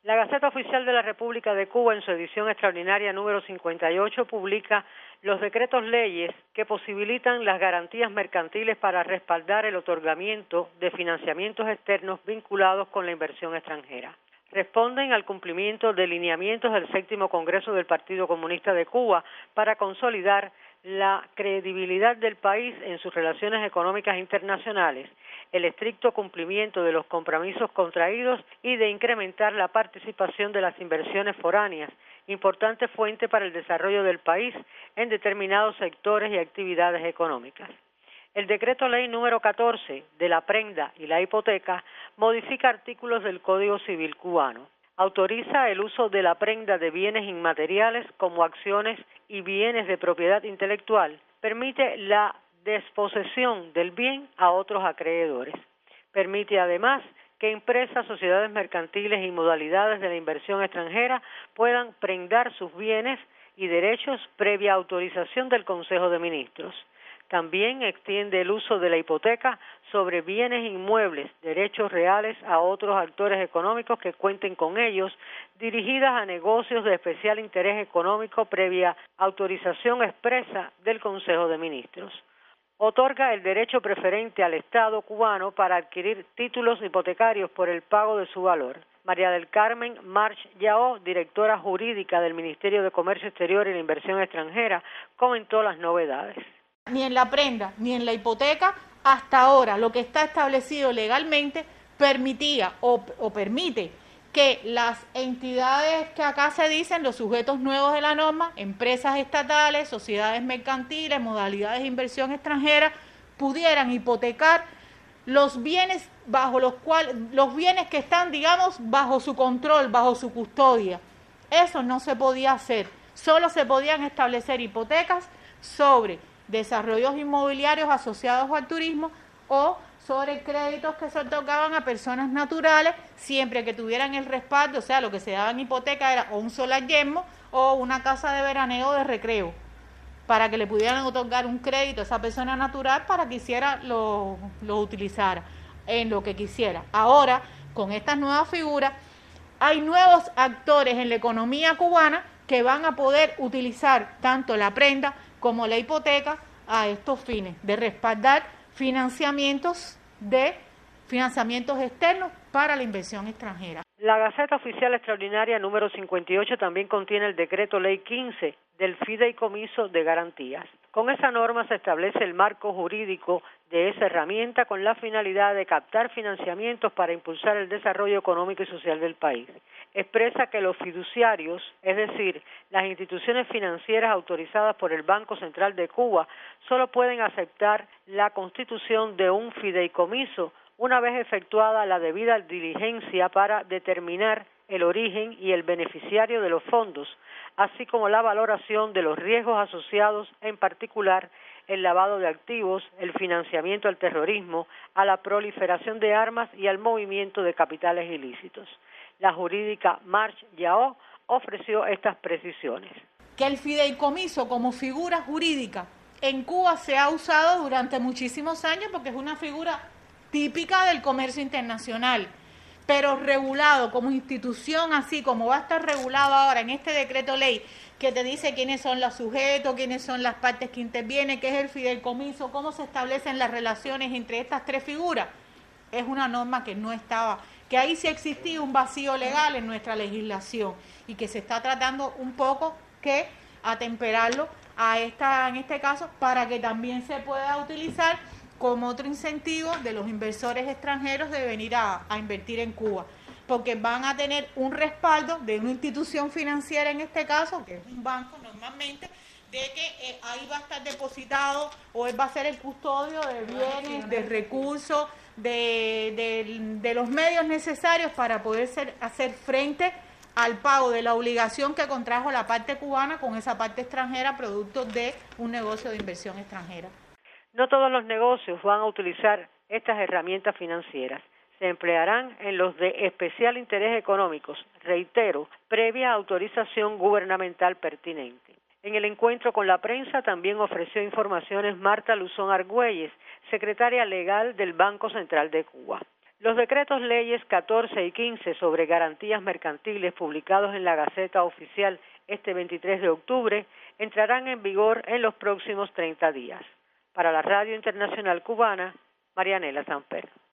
La Gaceta Oficial de la República de Cuba, en su edición extraordinaria número 58, publica los decretos leyes que posibilitan las garantías mercantiles para respaldar el otorgamiento de financiamientos externos vinculados con la inversión extranjera. Responden al cumplimiento de lineamientos del 7º Congreso del Partido Comunista de Cuba para consolidar la credibilidad del país en sus relaciones económicas internacionales, el estricto cumplimiento de los compromisos contraídos y de incrementar la participación de las inversiones foráneas, importante fuente para el desarrollo del país en determinados sectores y actividades económicas. El decreto ley número 14 de la prenda y la hipoteca modifica artículos del Código Civil cubano. Autoriza el uso de la prenda de bienes inmateriales como acciones y bienes de propiedad intelectual. Permite la desposesión del bien a otros acreedores. Permite además que empresas, sociedades mercantiles y modalidades de la inversión extranjera puedan prendar sus bienes y derechos previa autorización del Consejo de Ministros. También extiende el uso de la hipoteca sobre bienes inmuebles, derechos reales a otros actores económicos que cuenten con ellos, dirigidas a negocios de especial interés económico previa autorización expresa del Consejo de Ministros. Otorga el derecho preferente al Estado cubano para adquirir títulos hipotecarios por el pago de su valor. María del Carmen March Yao, directora jurídica del Ministerio de Comercio Exterior y la Inversión Extranjera, comentó las novedades. Ni en la prenda ni en la hipoteca, hasta ahora lo que está establecido legalmente permitía o permite que las entidades que acá se dicen, los sujetos nuevos de la norma, empresas estatales, sociedades mercantiles, modalidades de inversión extranjera, pudieran hipotecar los bienes los bienes que están, digamos, bajo su control, bajo su custodia. Eso no se podía hacer. Solo se podían establecer hipotecas sobre desarrollos inmobiliarios asociados al turismo o sobre créditos que se otorgaban a personas naturales, siempre que tuvieran el respaldo, o sea, lo que se daba en hipoteca era o un solar yermo o una casa de veraneo de recreo, para que le pudieran otorgar un crédito a esa persona natural para que lo utilizara en lo que quisiera. Ahora, con estas nuevas figuras, hay nuevos actores en la economía cubana que van a poder utilizar tanto la prenda como la hipoteca a estos fines, de respaldar financiamientos externos para la inversión extranjera. La Gaceta Oficial Extraordinaria número 58 también contiene el decreto ley 15 del fideicomiso de garantías. Con esa norma se establece el marco jurídico de esa herramienta con la finalidad de captar financiamientos para impulsar el desarrollo económico y social del país. Expresa que los fiduciarios, es decir, las instituciones financieras autorizadas por el Banco Central de Cuba, solo pueden aceptar la constitución de un fideicomiso una vez efectuada la debida diligencia para determinar el origen y el beneficiario de los fondos, así como la valoración de los riesgos asociados, en particular el lavado de activos, el financiamiento al terrorismo, a la proliferación de armas y al movimiento de capitales ilícitos. La jurídica March Yao ofreció estas precisiones. Que el fideicomiso como figura jurídica en Cuba se ha usado durante muchísimos años porque es una figura típica del comercio internacional, pero regulado como institución, así como va a estar regulado ahora en este decreto ley, que te dice quiénes son los sujetos, quiénes son las partes que intervienen, qué es el fideicomiso, cómo se establecen las relaciones entre estas tres figuras. Es una norma que no estaba, que ahí sí existía un vacío legal en nuestra legislación y que se está tratando un poco que atemperarlo en este caso, para que también se pueda utilizar como otro incentivo de los inversores extranjeros de venir a invertir en Cuba, porque van a tener un respaldo de una institución financiera, en este caso, que es un banco normalmente, de que ahí va a estar depositado o él va a ser el custodio de bienes, de recursos, de los medios necesarios para poder hacer frente al pago de la obligación que contrajo la parte cubana con esa parte extranjera, producto de un negocio de inversión extranjera. No todos los negocios van a utilizar estas herramientas financieras. Se emplearán en los de especial interés económicos, reitero, previa autorización gubernamental pertinente. En el encuentro con la prensa también ofreció informaciones Marta Luzón Argüelles, secretaria legal del Banco Central de Cuba. Los decretos leyes 14 y 15 sobre garantías mercantiles publicados en la Gaceta Oficial este 23 de octubre entrarán en vigor en los próximos 30 días. Para la Radio Internacional Cubana, Marianela Samper.